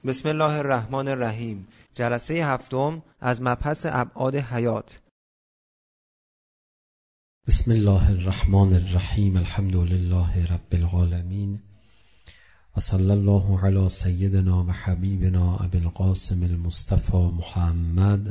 بسم الله الرحمن الرحیم. جلسه هفتم از مبحث ابعاد حیات. بسم الله الرحمن الرحیم. الحمد لله رب العالمین و صلی الله علی سیدنا و حبیبنا ابی القاسم المصطفى محمد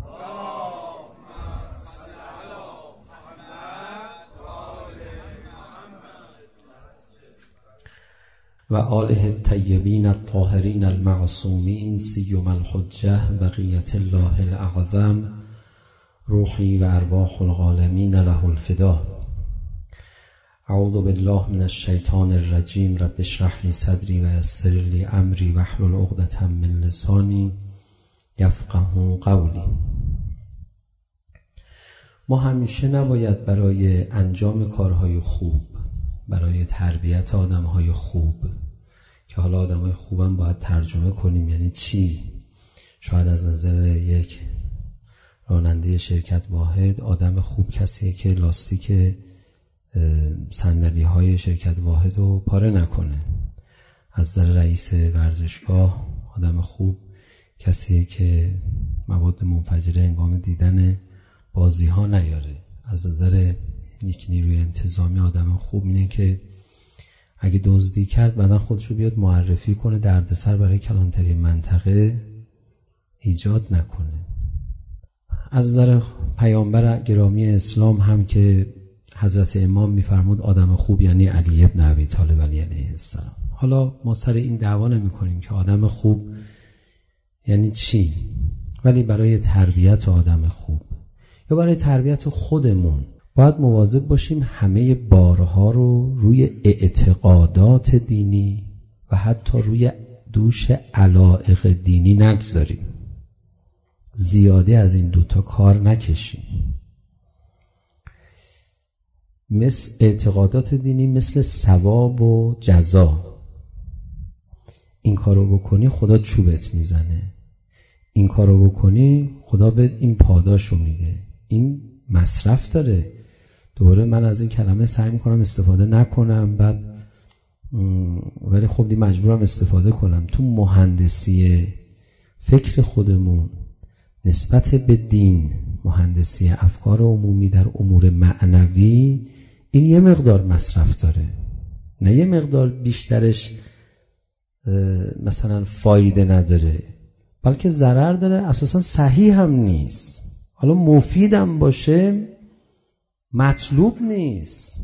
و آله الطیبین الطاهرین المعصومین سیما الحجة بقیة الله الاعظم روحی و ارواح العالمین له الفدا. اعوذ بالله من الشیطان الرجیم. رب اشرح لی صدری و یسر لی امری واحلل عقدة من لسانی یفقهوا قولی. ما همیشه نباید برای انجام کارهای خوب، برای تربیت آدمهای خوب، که حالا آدمهای خوبم باید ترجمه کنیم یعنی چی؟ شاید از نظر یک راننده شرکت واحد آدم خوب کسیه که لاستیک صندلی های شرکت واحد رو پاره نکنه. از نظر رئیس ورزشگاه آدم خوب کسیه که مواد منفجره هنگام دیدن بازی ها نیاره. از نظر یک نیروی انتظامی آدم خوب اینه که اگه دزدی کرد بعدن خودشو بیاد معرفی کنه، دردسر برای کلانتری منطقه ایجاد نکنه. از نظر پیامبر گرامی اسلام هم که حضرت امام میفرمود آدم خوب یعنی علی ابن ابی طالب علیه السلام. حالا ما سر این دعوا نمی‌کنیم که آدم خوب یعنی چی، ولی برای تربیت آدم خوب یا برای تربیت خودمون باید مواظب باشیم همه بارها رو روی اعتقادات دینی و حتی روی دوش علایق دینی نگذاریم. زیاده از این دوتا کار نکشیم. مثل اعتقادات دینی مثل ثواب و جزا. این کارو بکنی خدا چوبت میزنه، این کارو بکنی خدا به این پاداشو میده. این مصرف داره. دوباره من از این کلمه سعی میکنم استفاده نکنم، بعد ولی خب دی مجبورم استفاده کنم. تو مهندسی فکر خودمون نسبت به دین، مهندسی افکار عمومی در امور معنوی، این یه مقدار مصرف داره، نه یه مقدار بیشترش مثلا فایده نداره، بلکه ضرر داره، اساسا صحیح هم نیست. حالا مفیدم باشه مطلوب نیست.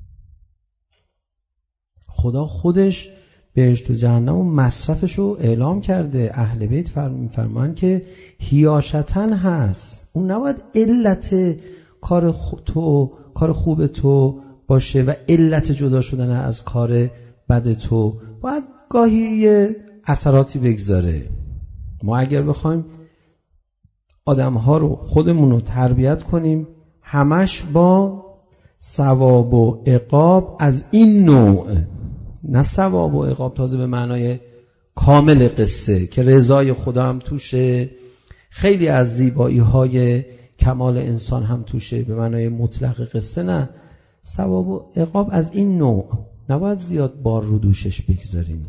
خدا خودش بهشت و جهنم و مصرفش رو اعلام کرده. اهل بیت فرمان که هیاشتن هست. اون نباید علت کار خوب تو باشه و علت جدا شدن از کار بد تو. باید گاهی اثراتی بگذاره. ما اگر بخوایم آدم‌ها رو خودمون رو تربیت کنیم همش با ثواب و عقاب از این نوع، نه ثواب و عقاب تازه به معنای کامل قصه که رضای خدا هم توشه، خیلی از زیبایی‌های کمال انسان هم توشه به معنای مطلق قصه، نه، ثواب و عقاب از این نوع. نباید زیاد بار رو دوشش بگذاریم.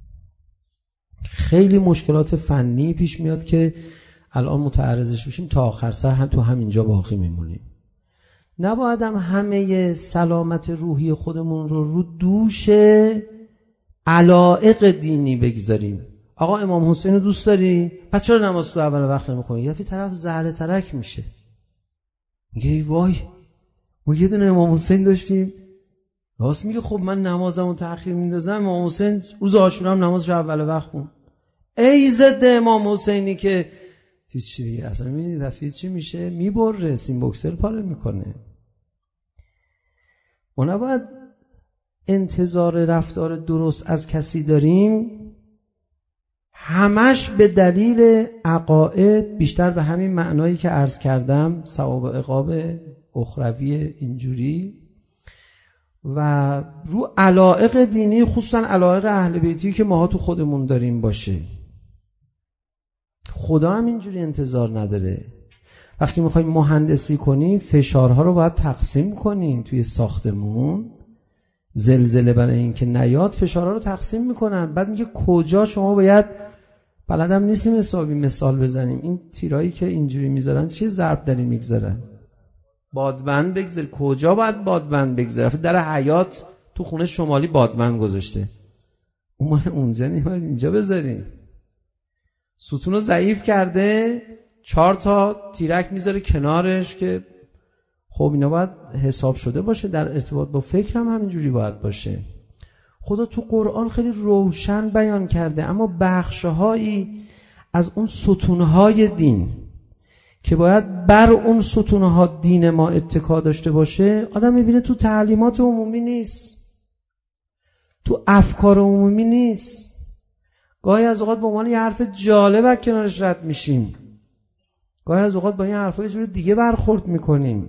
خیلی مشکلات فنی پیش میاد که الان متعرضش بشیم تا آخر سر هم تو همینجا باقی میمونیم. نباید هم همه سلامت روحی خودمون رو دوش علایق دینی بگذاریم. آقا امام حسین رو دوست داری؟ پس چرا نماز تو اول وقت نمیخونی؟ یه طرف زهره ترک میشه، میگه ای وای ما یه دونه امام حسین داشتیم. راست میگه. خب من نمازمو تأخیر میندازم، امام حسین روز عاشورا هم نمازش اول وقت خون. ای ضد امام حسینی که چی دیگه اصلا میدونی دفعه چی میشه؟ میبره، سیم بوکسر پاره میکنه. ما نباید انتظار رفتار درست از کسی داریم همش به دلیل عقاید، بیشتر به همین معنایی که عرض کردم، ثواب و عقاب اخروی اینجوری، و رو علایق دینی، خصوصا علایق اهل بیتی که ماها تو خودمون داریم باشه. خدا هم اینجوری انتظار نداره. وقتی میخوایم مهندسی کنیم فشارها رو باید تقسیم کنیم توی ساختمون. زلزله برای این که نیاد فشارها رو تقسیم میکنن، بعد میگه کجا شما باید بلدم نیستیم حسابی مثال بزنیم. این تیرایی که اینجوری میذارن چه ضرب دری میگذارن؟ بادبند بگذاری. کجا باید بادبند بگذاری؟ در حیات تو خونه شمالی بادبند گذاشته، اونجا نیم اینجا بذاریم. ستون رو ضعیف کرده، 4 تا تیرک میذاره کنارش که خب اینا باید حساب شده باشه. در ارتباط با فکر هم همینجوری باید باشه. خدا تو قرآن خیلی روشن بیان کرده، اما بخشهایی از اون ستونهای دین که باید بر اون ستونها دین ما اتکا داشته باشه، آدم میبینه تو تعلیمات عمومی نیست، تو افکار عمومی نیست. گاهی از اوقات به عنوان یه حرف جالب کنارش رد میشیم، گاهی از اوقات با این حرفا یه جور دیگه برخورد میکنیم.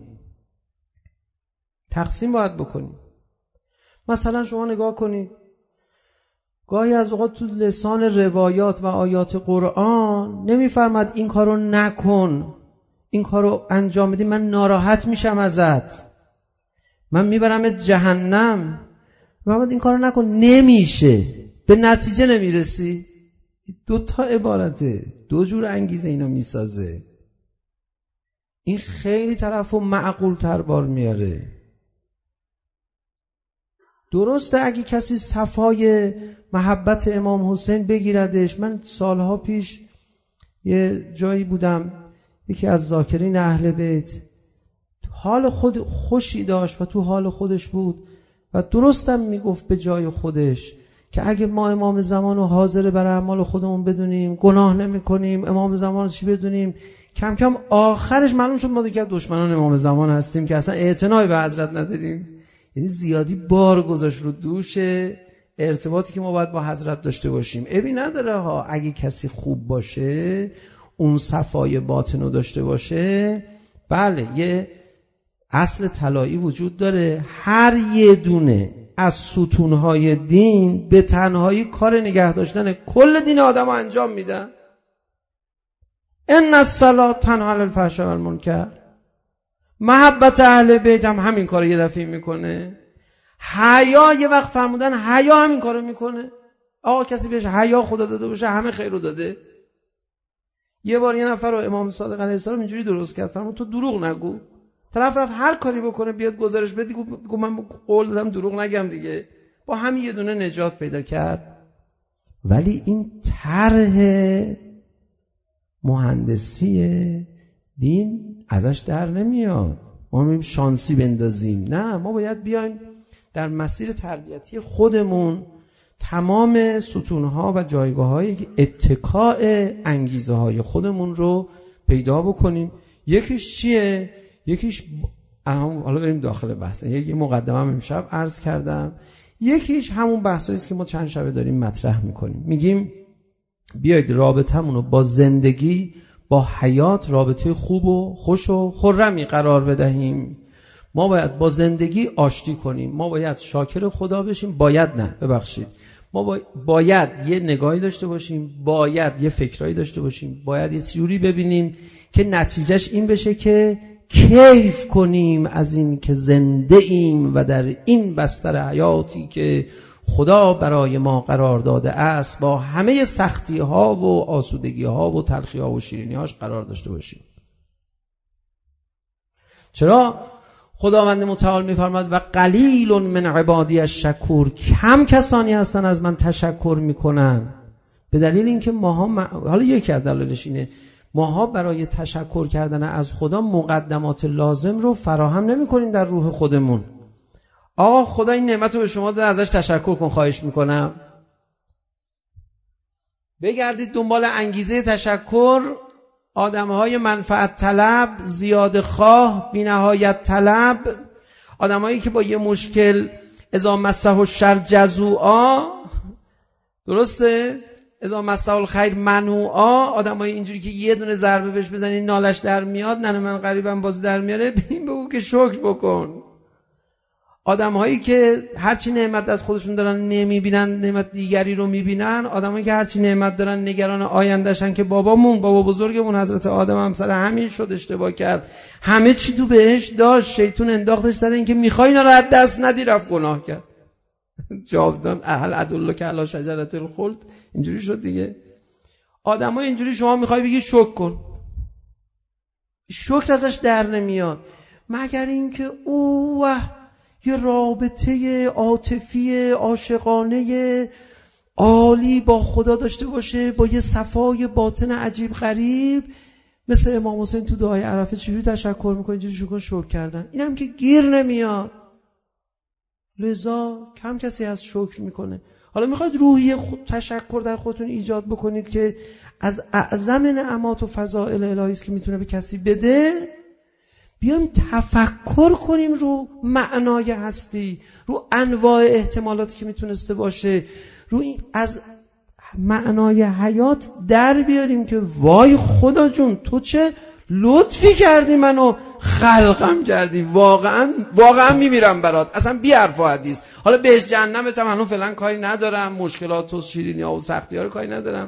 تقسیم باید بکنیم. مثلا شما نگاه کنید، گاهی از اوقات تو لسان روایات و آیات قرآن نمیفرماد این کارو نکن، این کارو انجام بدی من ناراحت میشم ازت، من میبرمت جهنم. فرمود این کارو نکن، نمیشه، به نتیجه نمیرسی. 2 تا عبارته، 2 جور انگیزه اینو میسازه. این خیلی طرفو معقول تر بار میاره. درسته اگه کسی صفای محبت امام حسین بگیردش. من سالها پیش یه جایی بودم، یکی از ذاکرین اهل بیت حال خود خوشی داشت و تو حال خودش بود و درستم میگفت به جای خودش که اگه ما امام زمان رو حاضر بر اعمال خودمون بدونیم، گناه نمی کنیم، امام زمان رو چی بدونیم، کم کم آخرش معلوم شد ما دیگه دشمنان امام زمان هستیم که اصلا اعتنایی به حضرت نداریم. یعنی زیادی بار گذاشت رو دوش ارتباطی که ما باید با حضرت داشته باشیم. عیبی نداره ها، اگه کسی خوب باشه، اون صفای باطن رو داشته باشه، بله یه اصل طلایی وجود داره. هر یه دونه از ستونهای دین به تنهایی کار نگه داشتن کل دین آدم رو انجام میدن. ان الصلاة تنهی عن الفحشاء والمنکر. محبت اهل بیت هم همین کارو یه دفعه میکنه. حیا یه وقت فرمودن حیا همین کارو میکنه. آقا کسی بهش حیا خدا داده باشه همه خیر رو داده. یه بار یه نفر رو امام صادق علیه السلام اینجوری درست کرد، فرمود تو دروغ نگو. طرف رفت هر کاری بکنه بیاد گزارش بده، گفت من قول دادم دروغ نگم دیگه. با همین یه دونه نجات پیدا کرد. ولی این طرح مهندسی دین ازش در نمیاد. ما میگیم شانسی بندازیم، نه، ما باید بیایم در مسیر تربیتی خودمون تمام ستونها و جایگاه‌های اتکاء انگیزه های خودمون رو پیدا بکنیم. یکیش چیه؟ یکیش حالا بریم داخل بحث. یه مقدمه امشب عرض کردم. یکیش همون بحثایی است که ما چند شبه داریم مطرح میکنیم. میگیم بیایید رابطمون رو با زندگی، با حیات رابطه خوب و خوش و خرمی قرار بدهیم. ما باید با زندگی آشتی کنیم، ما باید شاکر خدا بشیم. ما باید یه نگاهی داشته باشیم، باید یه فکرایی داشته باشیم، باید یه جوری ببینیم که نتیجهش این بشه که کیف کنیم از این که زنده ایم و در این بستر حیاتی که خدا برای ما قرار داده است با همه سختی ها و آسودگی ها و تلخی ها و شیرینی هاش قرار داشته باشیم. چرا خداوند متعال میفرماد و قلیل من عبادی الشکور، کم کسانی هستن از من تشکر میکنن. به دلیل اینکه حالا یکی از دلایلش اینه ماها برای تشکر کردن از خدا مقدمات لازم رو فراهم نمی‌کنیم در روح خودمون. آقا خدا این نعمت رو به شما داده، ازش تشکر کن، خواهش میکنم. بگردید دنبال انگیزه تشکر. آدمهای منفعت طلب، زیاده خواه، بی‌نهایت طلب، آدمایی که با یه مشکل اذا مسه الشر جزوعا، درسته؟ اذا مسه الخیر منوعا، آدمای اینجوری که یه دونه ضربه بهش بزنی نالش در میاد، ننه من غریبم باز در میاره، ببین بگو که شکر بکن. آدم‌هایی که هرچی نعمت از خودشون دارن نمیبینن، نعمت دیگری رو میبینن. آدمایی که هرچی نعمت دارن نگران آیندهشن که بابا بزرگمون حضرت آدم هم سر همین شد، اشتباه کرد، همه چی تو بهش داشت، شیطون انداختش سر این که میخوای اینا رو از دست ندی، رفت گناه کرد. جاودان اهل ادلک علی شجرة الخلد، اینجوری شد دیگه. آدمای اینجوری شما میخوای بگی شکر کن، شکر ازش در نمیاد، مگر اینکه یه رابطه عاطفی عاشقانه عالی با خدا داشته باشه، با یه صفای باطن عجیب غریب، مثل امام حسین تو دعای عرفه چجوری تشکر میکنه، اینجوری شکر کردن. اینم که گیر نمیاد، لذا کم کسی از شکر میکنه. حالا میخواید روحیه تشکر در خودتون ایجاد بکنید که از اعظم نعمات و فضائل الهی است که میتونه به کسی بده، بیایم تفکر کنیم رو معنای هستی، رو انواع احتمالاتی که میتونسته باشه، رو این از معنای حیات در بیاریم که وای خدا جون تو چه لطفی کردی، منو خلقم کردی، واقعا میمیرم برات، اصلا بی حرف و حدیث. حالا بهش جهنمت هم الان فعلا کاری ندارم، مشکلات و شیرینی‌ها و سختی‌ها رو کاری ندارم.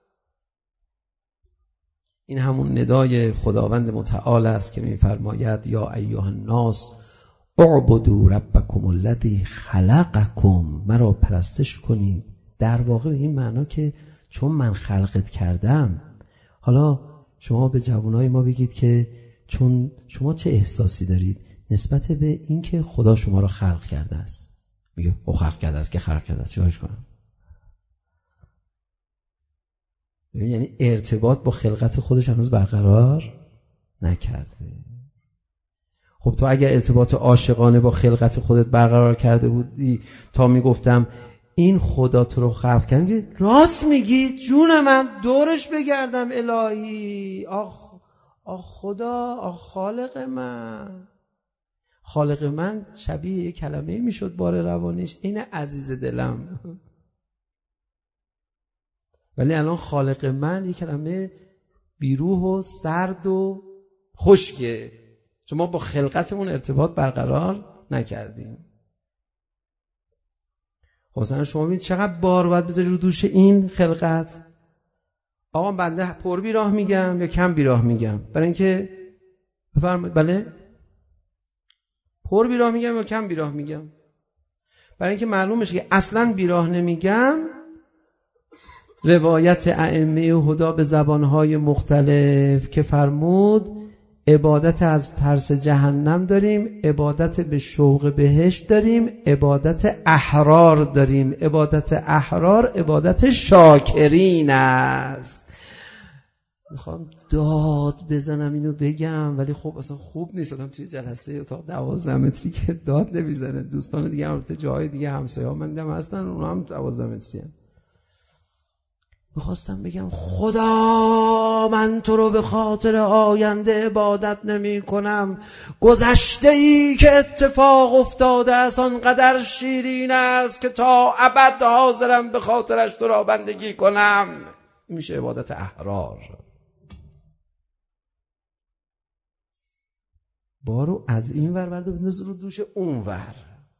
این همون ندای خداوند متعال است که می‌فرماید یا ایها الناس اعبدوا ربکم الذی خلقکم، مرا پرستش کنید. در واقع به این معنا که چون من خلقت کردم. حالا شما به جوانای ما بگید که چون شما چه احساسی دارید نسبت به این که خدا شما را خلق کرده است؟ میگه او خلق کرده است که خلق کرده است، چیکارش کنم؟ یعنی ارتباط با خلقت خودش هنوز برقرار نکرده. خب تو اگر ارتباط عاشقانه با خلقت خودت برقرار کرده بودی تا میگفتم این خدا تو رو خلق کرد، میگه راست میگی جون من، دورش بگردم الهی، آخ خدا، آخ خالق من. خالق من شبیه یک کلمه میشد بار روانیش، این عزیز دلم. ولی الان خالق من یک کلمه بیروح و سرد و خشکه، چون ما با خلقتمون ارتباط برقرار نکردیم. مثلا شما ببینید چقدر بار باید بذاری رو دوش این خلقت. آقا بنده پر بیراه میگم یا کم بیراه میگم؟ برای اینکه بفرمایید. بله، پر بیراه میگم یا کم بیراه میگم؟ برای اینکه معلوم بشه که اصلا بیراه نمیگم. روایت ائمه هدا به زبانهای مختلف که فرمود عبادت از ترس جهنم داریم، عبادت به شوق بهشت داریم، عبادت احرار داریم. عبادت احرار عبادت شاکرین است. میخوام داد بزنم اینو بگم، ولی خب اصلا خوب نیست آدم توی جلسه اتاق 12 متری که داد نمیزنه. دوستان دیگه هم جاهای دیگه همسایه‌ها من دیدم هستن، اونا هم 12 متری هم. میخواستم بگم خدا من تو رو به خاطر آینده عبادت نمی کنم، گذشته ای که اتفاق افتاده است آنقدر شیرین است که تا ابد حاضرم به خاطرش تو را بندگی کنم. این میشه عبادت احرار. بارو از این ور برده بنداز رو دوش اون ور.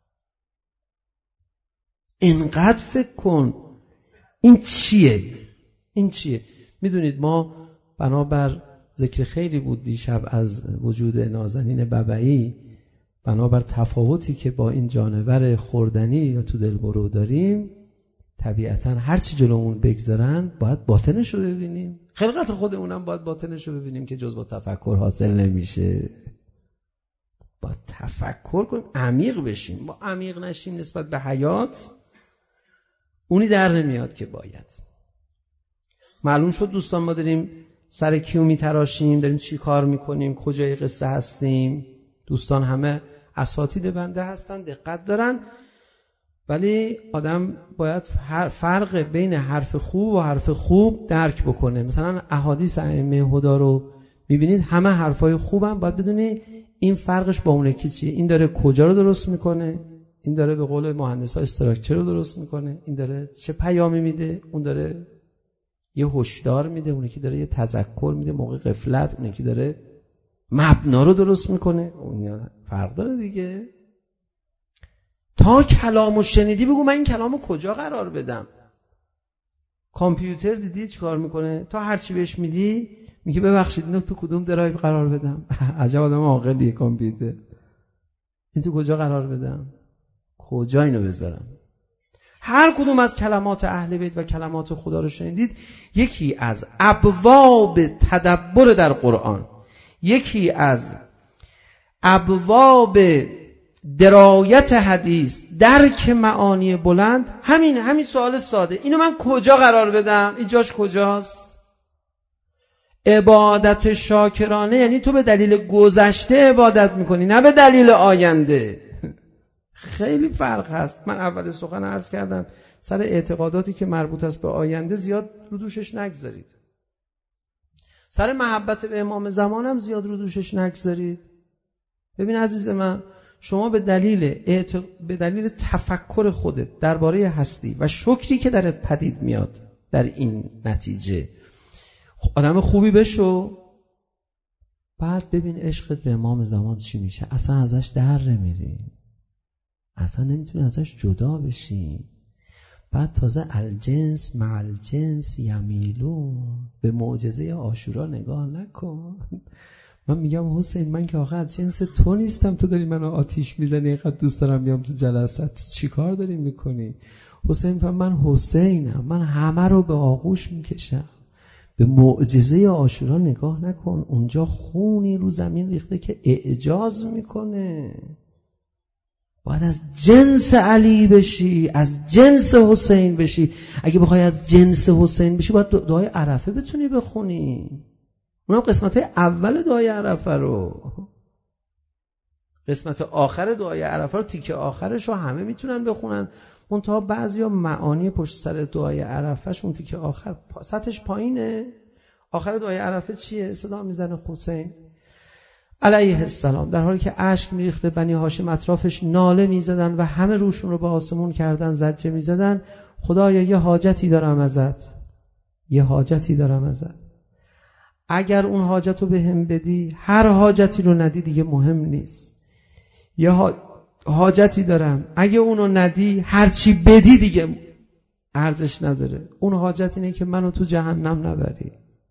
اینقدر فکر کن این چیه؟ این چیه؟ میدونید ما بنابر ذکر خیلی بود دیشب از وجود نازنین ببعی، بنابر تفاوتی که با این جانور خوردنی یا تو دلبرو داریم، طبیعتا هر چی جلومون بگذارن باید باطنش رو ببینیم. خلقت خودمونم باید باطنش رو ببینیم که جز با تفکر حاصل نمیشه. با تفکر کنیم، عمیق بشیم. با عمیق نشیم نسبت به حیات، اونی در نمیاد که باید. معلوم شد دوستان ما داریم سر کیو میتراشیم، داریم چی کار میکنیم، کجای قصه هستیم. دوستان همه اساتید بنده هستن، دقت دارن، ولی آدم باید فرق بین حرف خوب و حرف خوب درک بکنه. مثلا احادیث ائمه هدا رو میبینید، همه حرفای خوبن، باید بدونی این فرقش با اون یکی چیه. این داره کجا رو درست میکنه، این داره به قول مهندسا استراکچر رو درست میکنه، این داره چه پیامی میده، اون داره یه هشدار میده، اون یکی داره یه تذکر میده موقع غفلت، اون یکی داره مبنا رو درست میکنه. اون فرق داره دیگه. تا کلامو شنیدی بگو من این کلامو کجا قرار بدم. کامپیوتر دیدی چی کار میکنه؟ تا هرچی بهش میدی میگه ببخشید اینو تو کدوم درایو قرار بدم. عجب آدم عاقلیه کامپیوتر. این تو کجا قرار بدم؟ کجا اینو بذارم؟ هر کدوم از کلمات اهل بیت و کلمات خدا رو شنیدید، یکی از ابواب تدبر در قرآن، یکی از ابواب درایت حدیث، درک معانی بلند، همین سوال ساده. اینو من کجا قرار بدم؟ اینجاش کجاست؟ عبادت شاکرانه یعنی تو به دلیل گذشته عبادت میکنی، نه به دلیل آینده. خیلی فرق هست. من اول سخن عرض کردم سر اعتقاداتی که مربوط است به آینده زیاد رو دوشش نگذارید. سر محبت به امام زمان هم زیاد رو دوشش نگذارید. ببین عزیز من، شما به دلیل تفکر خودت درباره هستی و شکری که درت پدید میاد در این نتیجه آدم خوبی بشو، بعد ببین عشقت به امام زمان چی میشه. اصلا ازش در نمیری، اصلا نمیتونی ازش جدا بشی. بعد تازه الجنس مع الجنس یمیلون، به معجزه عاشورا نگاه نکن. من میگم حسین، من که آخه از جنس تو نیستم، تو داری منو آتیش میزنی، اینقدر دوست دارم بیام تو جلسات، چی کار داری میکنی؟ حسین من حسینم، من همه رو به آغوش میکشم. به معجزه عاشورا نگاه نکن، اونجا خونی رو زمین ریخته که اعجاز میکنه. باید از جنس علی بشی، از جنس حسین بشی. اگه بخوای از جنس حسین بشی باید دعای عرفه بتونی بخونی. اونم قسمت اول دعای عرفه رو، قسمت آخر دعای عرفه رو، تیکه آخرش رو همه میتونن بخونن. منتها بعضیا معانی پشت سر دعای عرفهش اون تیکه آخر سطحش پایینه. آخر دعای عرفه چیه؟ صدا میزنه حسین علیه السلام در حالی که اشک میریخته، بنی هاشم اطرافش ناله میزدن و همه روشون رو به آسمون کردن، زجه میزدن. خدایا یه حاجتی دارم ازت، یه حاجتی دارم ازت. اگر اون حاجت رو به هم بدی، هر حاجتی رو ندی دیگه مهم نیست. یه حاجتی دارم، اگه اونو ندی هر چی بدی دیگه ارزش نداره. اون حاجت اینه که منو تو جهنم نبری.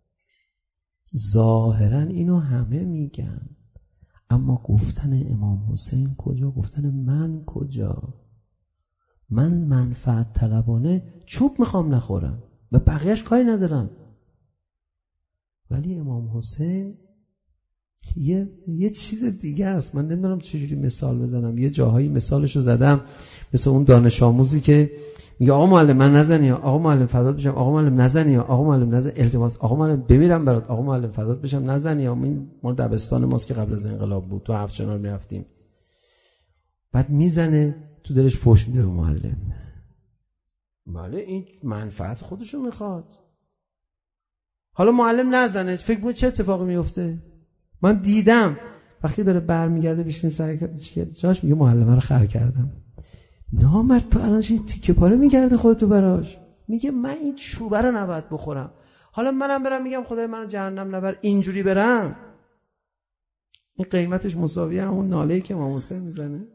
ظاهرا اینو همه میگن، اما گفتن امام حسین کجا؟ گفتن من کجا؟ من منفعت طلبانه چوب میخوام نخورم، به بقیهش کاری ندارم، ولی امام حسین یه چیز دیگه است. من نمیدونم چجوری مثال بزنم. یه جاهایی مثالشو زدم، مثل اون دانش آموزی که میگه آقا معلم من نزنی، آقا معلم فدات بشم، آقا معلم نزنی، آقا معلم نزن، التماس، آقا معلم بمیرم برات، آقا معلم فدات بشم نزنی. این مال دبستان ماست که قبل از انقلاب بود، تو هفت چنار میرفتیم. بعد میزنه تو دلش فحش میده به معلم. بله این منفعت خودشو میخواد. حالا معلم نزنه، فکر کنید چه اتفاقی میفته؟ من دیدم وقتی داره برمیگرده بشین سر جاش میگه معلمه رو خر کردم. نامرد تو الان چی تیکه پاره میگرده خودتو براش، میگه من این چوبه رو نباید بخورم. حالا منم برم میگم خدای منو جهنم نبر، اینجوری برم، این قیمتش مساویه همون ناله‌ای که امام حسین میزنه.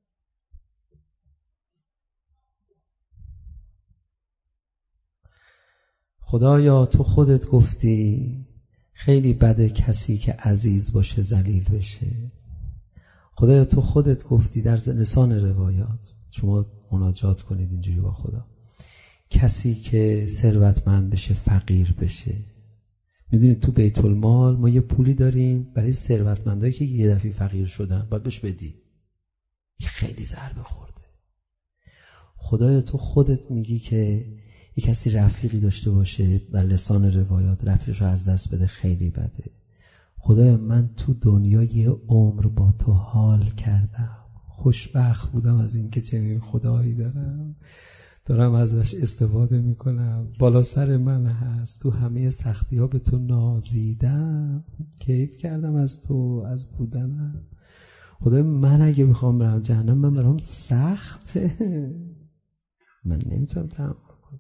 خدایا تو خودت گفتی خیلی بده کسی که عزیز باشه ذلیل بشه. خدایا تو خودت گفتی در لسان روایات، شما مناجات کنید اینجوری با خدا، کسی که ثروتمند بشه فقیر بشه. میدونید تو بیت المال ما یه پولی داریم برای ثروتمندایی که یه دفعه فقیر شدن، باید بهش بدی. خیلی ضربه خورده. خدایا تو خودت میگی که یک کسی رفیقی داشته باشه، در لسان روایات رفیقش رو از دست بده خیلی بده. خدایا من تو دنیا یه عمر با تو حال کردم، خوشبخت بودم از این که چنین خدایی دارم ازش استفاده میکنم، بالا سر من هست، تو همه سختی ها به تو نازیدم، کیف کردم از تو، از بودنم. خدایا من اگه بخوام برم جهنم، من برام سخته، من نمیتونم تحمل.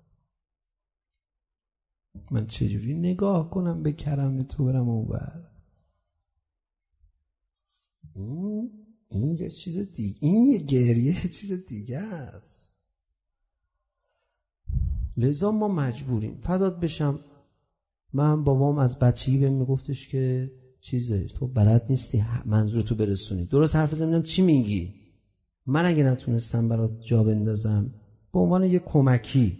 من چجوری نگاه کنم به کرم تو برم اونور؟ این یه چیز دیگه، این یه گریه یه چیز دیگه است. لذا ما مجبوریم. فدات بشم من بابام از بچگی بهم میگفتش که چیزه تو بلد نیستی منظورتو برسونی، درست حرف زمینم چی میگی؟ من اگه نتونستم برات جا بندازم به عنوان یک کمکی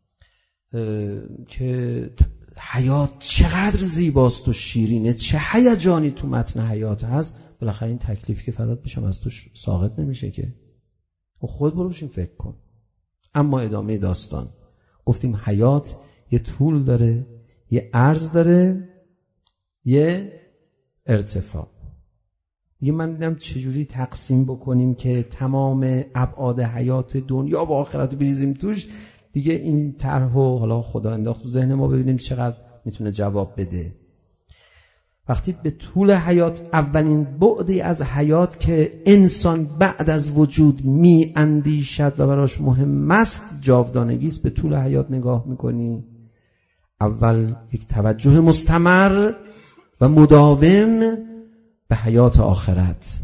که حیات چقدر زیباست و شیرینه، چه هیجانی تو متن حیات هست، بالاخره این تکلیف که فدات بشم از توش ساقط نمیشه که. خود برو بشین فکر کن. اما ادامه داستان گفتیم حیات یه طول داره، یه عرض داره، یه ارتفاع. دیگه من دیدم چجوری تقسیم بکنیم که تمام ابعاد حیات دنیا و آخرت بریزیم توش. دیگه این طرحو حالا خدا انداخت تو ذهن ما، ببینیم چقدر میتونه جواب بده. وقتی به طول حیات، اولین بعدی از حیات که انسان بعد از وجود می اندیشد و براش مهم است جاودانگی است، به طول حیات نگاه میکنی، اول یک توجه مستمر و مداوم به حیات آخرت.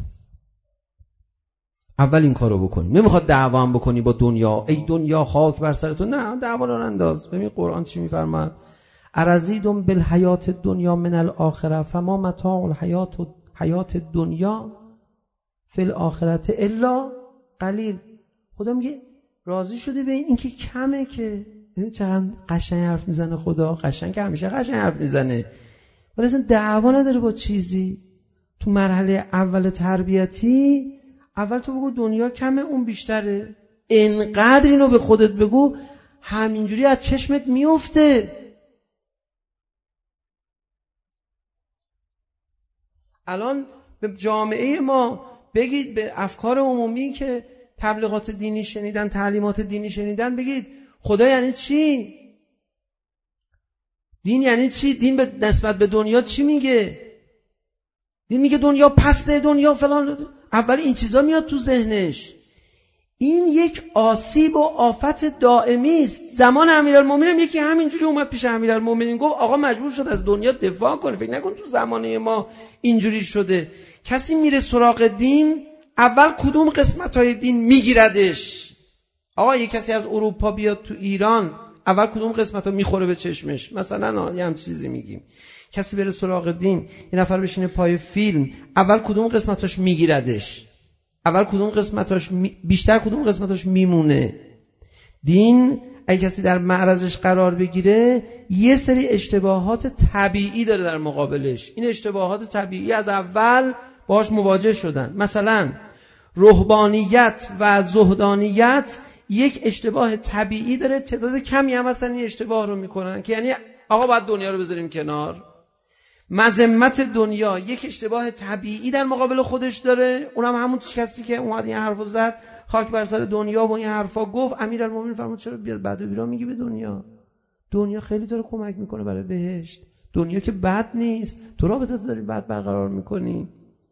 اول این کارو بکنی. نمیخواد دعوا هم بکنی با دنیا، ای دنیا خاک بر سر تو، نه، دعوا رو انداز. ببین قرآن چی میفرماد؟ ارزیدم بالحیات الدنیا من الاخره فما متاع الحیات الدنیا فی الاخرت الا قلیل. خدا میگه راضی شده به این که کمه، که چقدر قشنگ حرف میزنه خدا. قشنگ که همیشه قشنگ حرف میزنه، ولی اصلا دعوا نداره با چیزی. تو مرحله اول تربیتی اول تو بگو دنیا کمه، اون بیشتره. انقدر اینو به خودت بگو همینجوری از چشمت میفته. الان به جامعه ما بگید، به افکار عمومی که تبلیغات دینی شنیدن، تعلیمات دینی شنیدن، بگید خدا یعنی چی؟ دین یعنی چی؟ دین به نسبت به دنیا چی میگه؟ دین میگه دنیا پسته، دنیا فلان. اول این چیزا میاد تو ذهنش. این یک آسیب و آفت دائمی است. زمان امیرالمومنین یکی همینجوری اومد پیش امیرالمومنین گفت آقا مجبور شد از دنیا دفاع کنه. فکر نکن تو زمانه ما اینجوری شده. کسی میره سراغ دین، اول کدوم قسمت‌های دین میگیردش؟ آقا یک کسی از اروپا بیاد تو ایران، اول کدوم قسمت‌ها میخوره به چشمش؟ مثلا یه هم چیزی میگیم. کسی بره سراغ دین، یه نفر بشینه پای فیلم، اول کدوم قسمتاش میگیردش؟ اول کدوم قسمتاش بیشتر کدوم قسمتاش میمونه؟ دین اگه کسی در معرضش قرار بگیره، یه سری اشتباهات طبیعی داره در مقابلش. این اشتباهات طبیعی از اول باهاش مواجه شدن. مثلا رهبانیت و زهدانیت یک اشتباه طبیعی داره، تعداد کمی هم مثلا این اشتباه رو میکنن که یعنی آقا باید دنیا رو بذاریم کنار. مذمت دنیا یک اشتباه طبیعی در مقابل خودش داره، اونم همون کسی که اومد این حرفو زد، خاک بر سر دنیا و این حرفا گفت. امیرالمومنین فرمود چرا بیاد بعد و بیرا میگی به دنیا؟ دنیا خیلی داره کمک میکنه برای بهشت. دنیا که بد نیست، تو رابطه داری بد برقرار میکنی.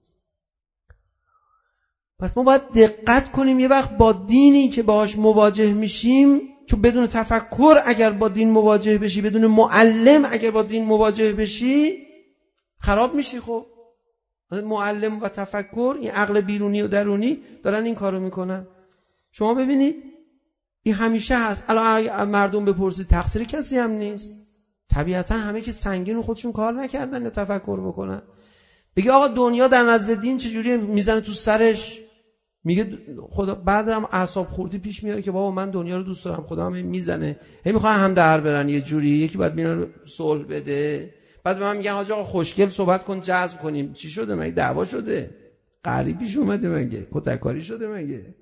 پس ما باید دقت کنیم یه وقت با دینی که باهاش مواجه میشیم، چون بدون تفکر اگر با دین مواجه بشی، بدون معلم اگر با دین مواجه بشی، خراب میشی. خب معلم و تفکر، این عقل بیرونی و درونی دارن این کارو میکنن. شما ببینید این همیشه هست. الان مردم بپرسید تقصیر کسی هم نیست. طبیعتا همه که سنگین رو خودشون کار نکردن یا تفکر بکنن. بگی آقا دنیا در نزد دین چجوریه؟ میزنه تو سرش، میگه خدا. بعد هم اعصاب خوردی پیش میاره که بابا من دنیا رو دوست دارم، خدا هم میزنه، هی میخواد هم در برن یه جوری. یکی بعد میاد صلح بده، بعد به من میگن حاج آقا خوشگل صحبت کن جذب کنیم. چی شده؟ مگه دعوا شده؟ قهری پیش اومده مگه؟ کتککاری شده مگه؟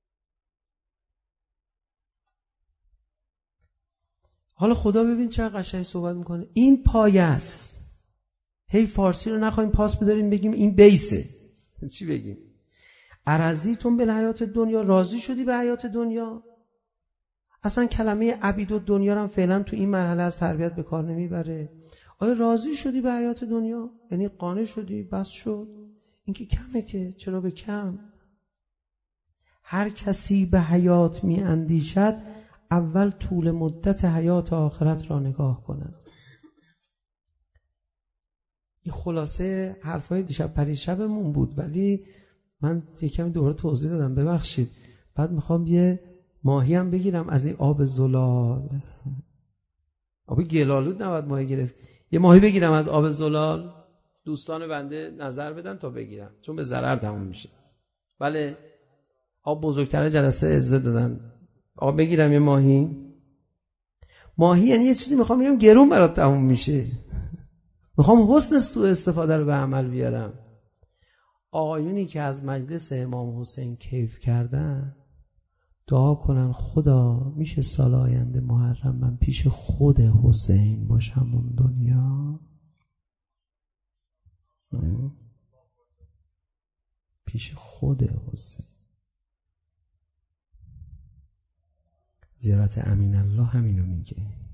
حالا خدا ببین چقدر قشنگ صحبت میکنه. این پایه است. هی فارسی رو نخوایم پاس بداریم بگیم این بیسه. چی بگیم؟ ارزیتون بالحیات دنیا، راضی شدی به حیات دنیا؟ اصلا کلمه عبید و دنیا رو هم فعلا تو این مرحله از تربیت به کار نمیبره. آیا راضی شدی به حیات دنیا؟ یعنی قانع شدی؟ بس شد. این که کمه، که چرا به کم؟ هر کسی به حیات می اندیشد، اول طول مدت حیات آخرت را نگاه کند. این خلاصه حرفای دیشب پریشبمون بود، ولی من یکمی دوباره توضیح دادم، ببخشید. بعد میخوام یه ماهی هم بگیرم از این آب زلال. آب گلالود نباید ماهی گرفت. یه ماهی بگیرم از آب زلال. دوستان بنده نظر بدن تا بگیرم، چون به ضرر تموم میشه. بله آب بزرگتره جلسه اجازه دادن، آقا بگیرم یه ماهی یعنی یه چیزی میخوام بگم گرون برات تموم میشه، میخوام حسن سوء استفاده رو به عمل بیارم. آقایونی که از مجلس امام حسین کیف کردن دعا کنن خدا میشه سال آینده محرم من پیش خود حسین باشم اون دنیا، پیش خود حسین. زیارت امین الله همینو میگه.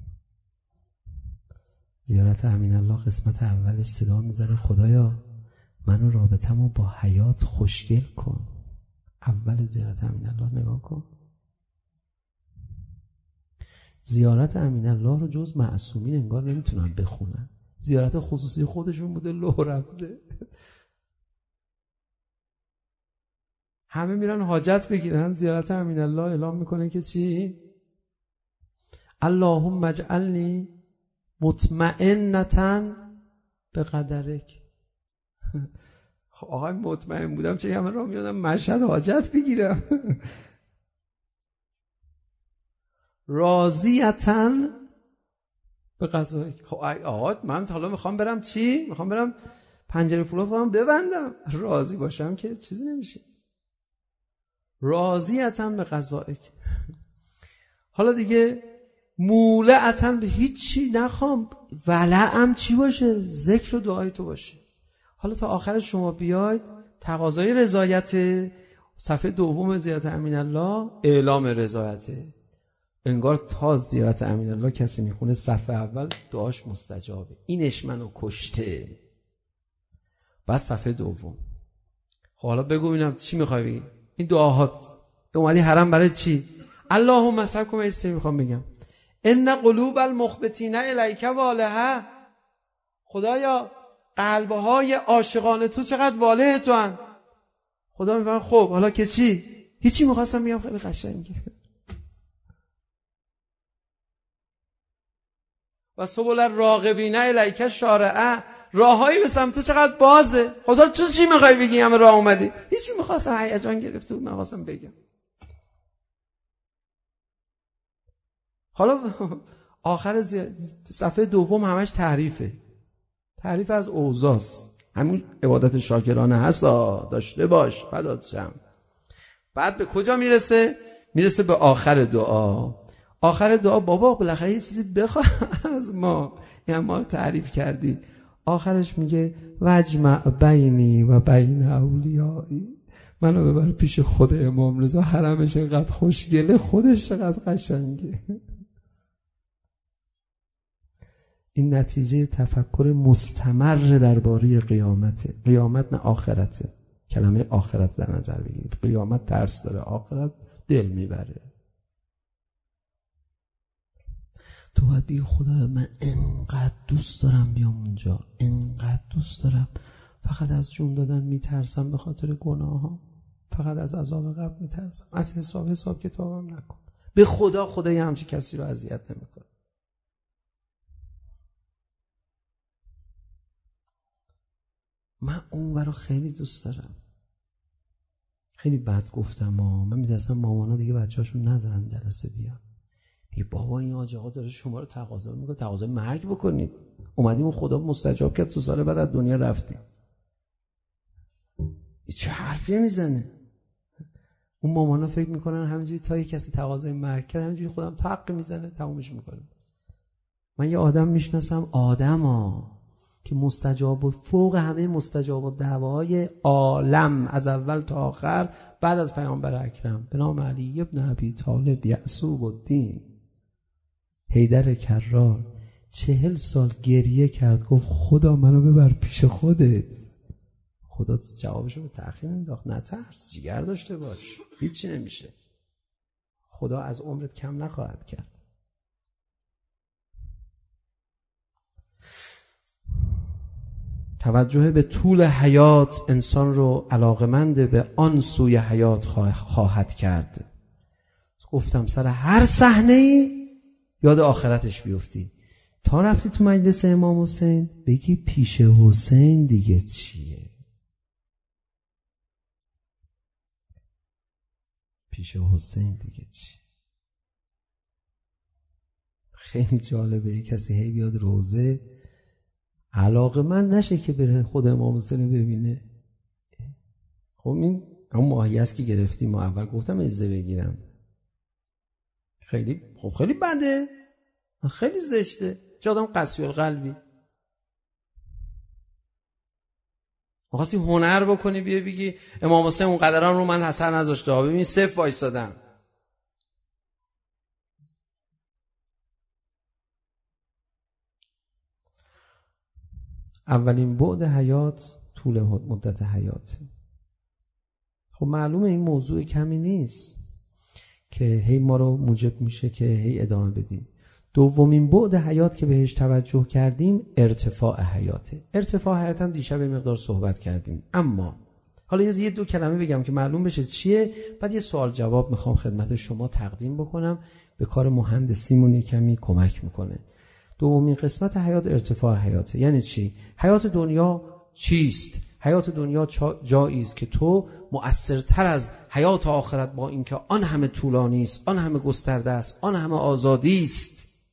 زیارت امین الله قسمت اولش صدا میزنه خدایا منو رابطمو با حیات خوشگل کن. اول زیارت امین الله نگاه کن. زیارت امین الله رو جز معصومین انگار نمیتونن بخونن. زیارت خصوصی خودشون بوده، لو رفته. همه میرن حاجت بگیرن، زیارت امین الله اعلام میکنه که چی؟ اللهم اجعلنی مطمئنة بقدرک. آقای مطمئن بودم چه همه راه میادم مشهد حاجت بگیرم. راضیتن به قضایک. خب آقا من حالا میخوام برم چی؟ میخوام برم پنجره فولاد خودم ببندم، راضی باشم که چیزی نمیشه. راضیتن به قضایک. حالا دیگه مولعتن به هیچی نخوام، ولعم چی باشه؟ ذکر و دعای تو باشه. حالا تا آخر شما بیاید تقاضای رضایت. صفحه دوم زیارت امین الله اعلام رضایته. انگار تا زیارت امین الله کسی میخونه صفحه اول دعاش مستجابه، اینش منو کشته. بعد صفحه دوم خب حالا بگو ببینم چی میخوای بگی؟ این دعاهات اومدی حرم برای چی؟ اللهم صل علی میخوام بگم ان قلوب المخبتین الیک والها. خدایا قلبهای عاشقان تو چقدر واله تو هن. خدا میفرمه خب حالا که چی؟ هیچی میخواستم بگم خیلی قشنگه. و سبل الراغبین الیک شارعه. راههایی به سمت تو چقدر بازه. خدا تو چی میخوای بگی؟ همه راه اومدی. هیچی میخواستم، هیجان گرفته بود میخواستم بگم. حالا آخر صفحه دوم همش تعریفه. تعریف از اوضاعست. همون عبادت شاکرانه هست داشته باش فدات شم. بعد به کجا میرسه؟ میرسه به آخر دعا. آخر دعا بابا بالاخره یه چیزی بخواه از ما، یعنی ما تعریف کردی. آخرش میگه وجمع بینی و بین اولیایی. منو ببر پیش خود امام رضا، حرمش اینقدر خوشگله، خودش چقدر قشنگه. این نتیجه تفکر مستمر درباره قیامته. قیامت نه آخرته. کلمه آخرت در نظر بگیرید. قیامت ترس داره، آخرت دل میبره. تو باید بگی خدا من انقدر دوست دارم بیام اونجا، انقدر دوست دارم، فقط از جون دادن میترسم به خاطر گناه ها، فقط از عذاب قبر میترسم، از حساب کتابم نکن. به خدا خدای همچی کسی رو اذیت نمیکنه. من اون رو خیلی دوست دارم. خیلی بد گفتم من میدستم مامانا دیگه بچه‌هاشون نذارن جلسه بیان. میگه بابا این حاج آقا داره شما رو تقاضا میکنه، تقاضای مرگ بکنید. اومدیم خدا مستجاب کرد، 2 سال بعد از دنیا رفتیم. این چه حرفی میزنه؟ اون مامانا فکر میکنن همینجوری تا یک کسی تقاضای مرگ کرد همینجوری خودم تق میزنه تمومش میکنه. من یه آدم میشناسم، آدما که مستجاب بود، فوق همه مستجاب و دعواهای عالم از اول تا آخر بعد از پیامبر اکرم، به نام علی ابن ابی طالب یعصوب الدین حیدر کرار، 40 سال گریه کرد، گفت خدا منو ببر پیش خودت. خدا جوابشو به تأخیر انداخت. نترس، جگر داشته باش، هیچی نمیشه. خدا از عمرت کم نخواهد کرد. توجه به طول حیات انسان رو علاقمند به آن سوی حیات خواهد کرد. گفتم سر هر صحنه‌ای یاد آخرتش بیفتی. تا رفتی تو مجلس امام حسین بگی پیش حسین دیگه چیه؟ پیش حسین دیگه چیه؟ خیلی جالبه کسی هی بیاد روزه علاقه من نشه که بره خود امام حسین ببینه. خب این همون ماهی است که گرفتیم. ما اول گفتم اجازه بگیرم، خیلی بده، خیلی زشته، چه آدم قسی القلبی. می‌خواستی هنر بکنی بیا بگی امام حسین اون قدران رو من اثر نذاشته، ببین صفر وایسادم. اولین بعد حیات طول مدت حیات. خب معلومه این موضوع کمی نیست که هی ما رو موجب میشه که هی ادامه بدیم. دومین بعد حیات که بهش توجه کردیم ارتفاع حیاته. ارتفاع حیات هم دیشب یه مقدار صحبت کردیم، اما حالا یه دو کلمه بگم که معلوم بشه چیه، بعد یه سوال جواب میخوام خدمت شما تقدیم بکنم، به کار مهندسیمون یه کمی کمک میکنه. دومین قسمت حیات ارتفاع حیاته. یعنی چی؟ حیات دنیا چیست؟ حیات دنیا جایی است که تو مؤثرتر از حیات آخرت، با اینکه آن همه طولانی است، آن همه گسترده است، آن همه آزادی است،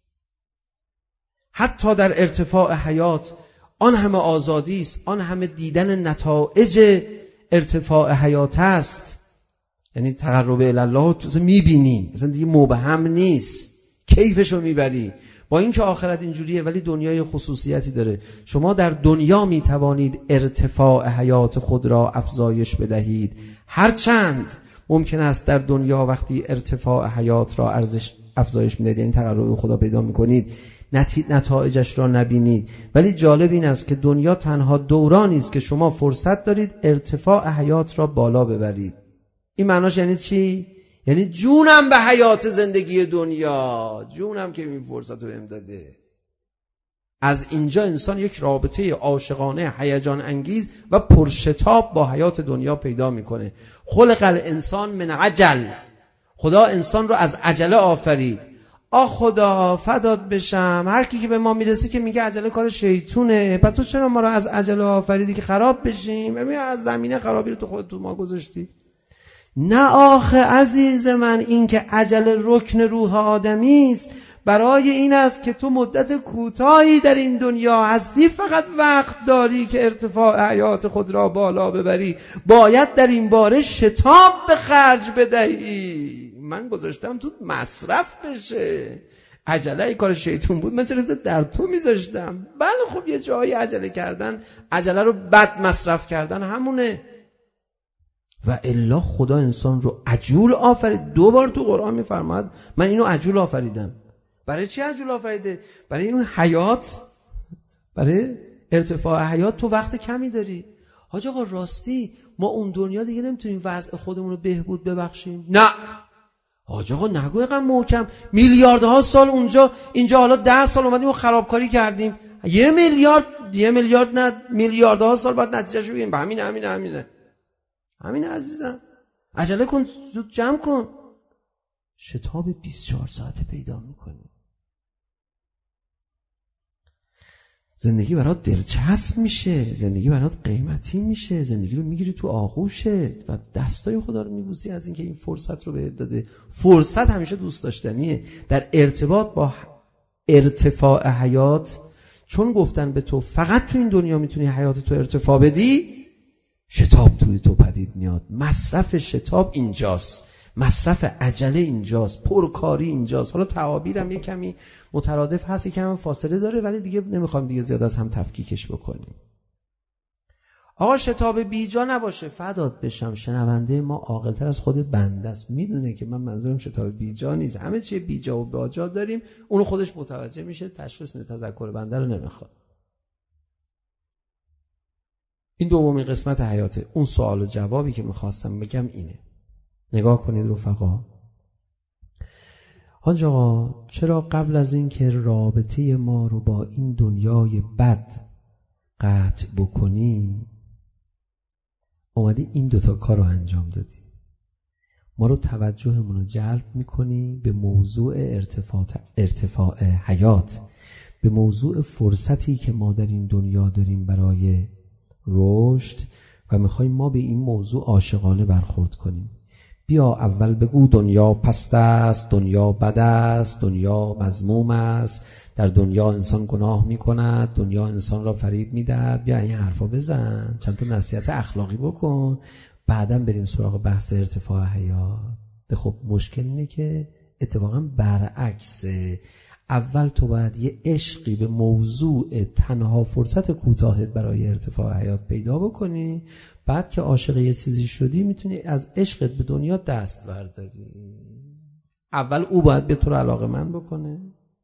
حتی در ارتفاع حیات آن همه آزادی است، آن همه دیدن نتایج ارتفاع حیات است. یعنی تقرب الی الله تو میبینی، مثلا دیگه مبهم نیست، کیفشو میبری. با اینکه آخرت اینجوریه ولی دنیای خصوصیتی داره. شما در دنیا میتوانید ارتفاع حیات خود را افزایش بدهید، هرچند ممکن است در دنیا وقتی ارتفاع حیات را افزایش میدهید، یعنی تقرب به خدا پیدا میکنید، نتایجش را نبینید. ولی جالب این است که دنیا تنها دورانی است که شما فرصت دارید ارتفاع حیات را بالا ببرید. این معناش یعنی چی؟ یعنی جونم به حیات زندگی دنیا، جونم که این فرصت رو بهم داده. از اینجا انسان یک رابطه عاشقانه هیجان انگیز و پرشتاب با حیات دنیا پیدا میکنه. خلق الانسان من عجل، خدا انسان رو از عجله آفرید. خدا فدات بشم، هر کی که به ما میرسه که میگه عجله کار شیطونه، پس تو چرا ما رو از عجله آفریدی که خراب بشیم؟ ببین از زمینه خرابی رو تو خودت تو ما گذاشتی. نه آخه عزیز من، این که عجله رکن روح آدمی است، برای این است که تو مدت کوتاهی در این دنیا هستی، فقط وقت داری که ارتفاع حیات خود را بالا ببری. باید در این باره شتاب به خرج بدهی. من گذاشتم تو مصرف بشه. عجله ای کار شیطون بود، من چرا در تو میذاشتم؟ بله خب یه جایی عجله کردن، عجله رو بد مصرف کردن همونه. و الا خدا انسان رو عجول آفرید. 2 بار تو قرآن میفرماد من اینو عجول آفریدم. برای چی عجول آفریده؟ برای این حیات، برای ارتفاع حیات تو وقت کمی داری. حاج آقا راستی ما اون دنیا دیگه نمیتونیم وضع خودمون رو بهبود ببخشیم؟ نه حاج آقا نگو اینقدر محکم. میلیاردها سال اونجا، اینجا حالا 10 سال اومدیم و خرابکاری کردیم. 1 میلیارد نه، میلیاردها سال بعد نتیجهشو ببینیم. همین عزیزم، عجله کن، زود جمع کن. شتاب 24 ساعته پیدا میکنی. زندگی برات دلچسب میشه، زندگی برات قیمتی میشه، زندگی رو میگیری تو آغوشت و دستای خدا رو میبوسی از اینکه این فرصت رو بهت داده. فرصت همیشه دوست داشتنیه. در ارتباط با ارتفاع حیات، چون گفتن به تو فقط تو این دنیا میتونی حیات تو ارتفاع بدی، شتاب توی تو پدید میاد. مصرف شتاب اینجاست، مصرف عجله اینجاست، پرکاری اینجاست. حالا تعابیرم یه کمی مترادف هست، یه کمی فاصله داره، ولی دیگه نمیخوایم دیگه زیاد از هم تفکیکش بکنیم. آقا شتاب بیجا نباشه. فدات بشم، شنونده ما عاقل‌تر از خود بنده است، میدونه که من منظورم شتاب بیجا نیست. همه چی بیجا و باجا داریم، اونو خودش متوجه میشه، تشخیص میده، تذکر بنده رو نمیخواد. این دومین قسمت حیاته. اون سوال و جوابی که میخواستم بگم اینه. نگاه کنید رفقا. حاج آقا چرا قبل از این که رابطه ما رو با این دنیای بد قطع بکنی اومدی این 2 کار رو انجام دادی؟ ما رو توجهمون رو جلب میکنی به موضوع ارتفاع حیات، به موضوع فرصتی که ما در این دنیا داریم برای رشد و میخوایم ما به این موضوع عاشقانه برخورد کنیم. بیا اول بگو دنیا پست است، دنیا بد است، دنیا مذموم است، در دنیا انسان گناه میکند، دنیا انسان را فریب میدهد. بیا این حرفا بزن، چند تا نصیحت اخلاقی بکن، بعداً بریم سراغ بحث ارتفاع حیات. خب مشکل اینه که اتفاقا برعکسه. اول تو باید یه عشقی به موضوع تنها فرصت کوتاهت برای ارتفاع حیات پیدا بکنی، بعد که عاشق یه چیزی شدی میتونی از عشقت به دنیا دست برداری. اول او باید به تو رو علاقه‌مند بکنه.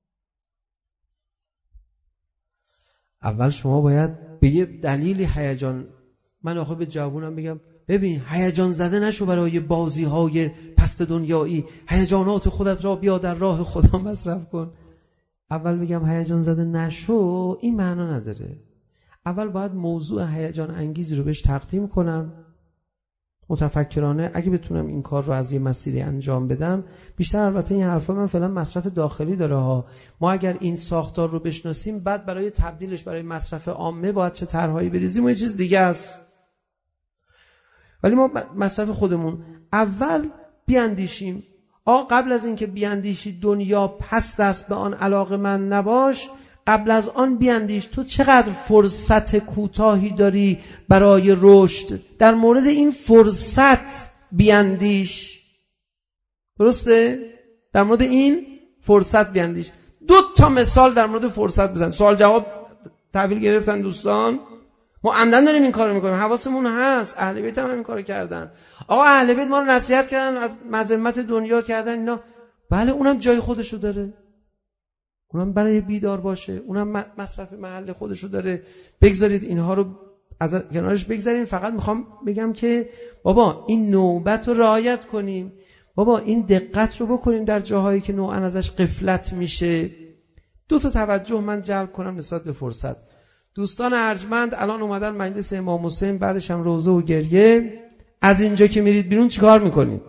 اول شما باید به یه دلیلی هیجان، من آخه به جوونم بگم ببین هیجان زده نشو برای بازی‌های پست دنیایی، هیجانات خودت را بیا در راه خدا مصرف کن. اول بگم هیجان زده نشو این معنا نداره. اول باید موضوع هیجان انگیزی رو بهش تقدیم کنم متفکرانه. اگه بتونم این کار رو از یه مسیری انجام بدم بیشتر، البته این حرفا من فعلا مصرف داخلی داره ها. ما اگر این ساختار رو بشناسیم بعد برای تبدیلش برای مصرف عامه باید چه طرحهایی بریزیم و یه چیز دیگه است. ولی ما مصرف خودمون اول بیاندیشیم. قبل از اینکه بیاندیشی دنیا پست است به آن علاقه‌مند نباش، قبل از آن بیاندیش تو چقدر فرصت کوتاهی داری برای رشد. در مورد این فرصت بیاندیش. درسته؟ در مورد این فرصت بیاندیش. 2 مثال در مورد فرصت بزن. سوال جواب تحویل گرفتن دوستان؟ ما عمدن داریم این کارو میکنیم، حواسمون هست. اهل بیت هم این کارو کردن. آقا اهل بیت ما رو نصیحت کردن، از مذمت دنیا کردن اینا. بله اونم جای خودشو داره، اونم برای بیدار باشه، اونم مصرف محل خودشو داره. بگذارید اینها رو از کنارش بگذاریم. فقط میخوام بگم که بابا این نوبت رو رعایت کنیم، بابا این دقت رو بکنیم در جاهایی که نوعا ازش غفلت میشه. 2 توجه من جلب کنم نسبت به فرصت. دوستان ارجمند الان اومدن مجلس امام حسین، بعدش هم روزه و گریه. از اینجا که میرید بیرون چیکار میکنید؟